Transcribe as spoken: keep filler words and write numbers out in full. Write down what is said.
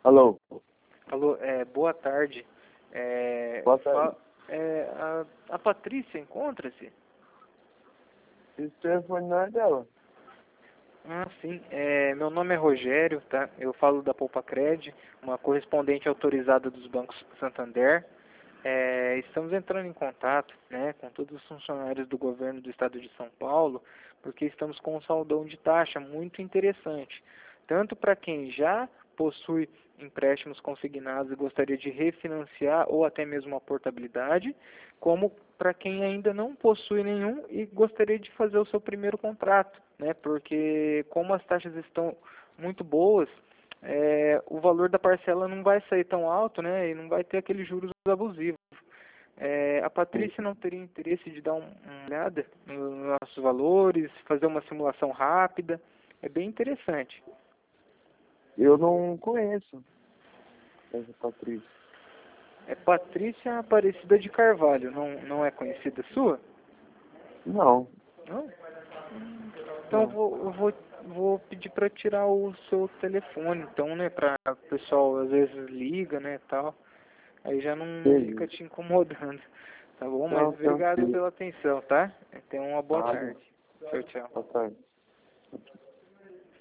Alô? Alô, é, boa tarde. É, Boa tarde. fa- é, a, a Patrícia encontra-se? Esse telefone não é dela. Ah, sim. É, meu nome é Rogério, tá? Eu falo da Poupacred, uma correspondente autorizada dos bancos Santander. É, estamos entrando em contato, né, com todos os funcionários do governo do estado de São Paulo, porque estamos com um saldão de taxa muito interessante, tanto para quem já possui empréstimos consignados e gostaria de refinanciar ou até mesmo a portabilidade, como para quem ainda não possui nenhum e gostaria de fazer o seu primeiro contrato, né, porque como as taxas estão muito boas, é, o valor da parcela não vai sair tão alto, né, e não vai ter aqueles juros abusivos. É, a Patrícia não teria interesse de dar um, uma olhada nos nossos valores, fazer uma simulação rápida? É bem interessante. Eu não conheço essa Patrícia. É Patrícia Aparecida de Carvalho, não, não é conhecida sua? Não. Não? Então eu Não. vou, eu vou, vou pedir para tirar o seu telefone, então, né, para o pessoal às vezes liga, né, tal. Aí já não fica Beleza. te incomodando, tá bom? Mas Não, obrigado tranquilo. pela atenção, tá? Tenha uma boa Nada. tarde. Tchau, tchau. Boa tarde.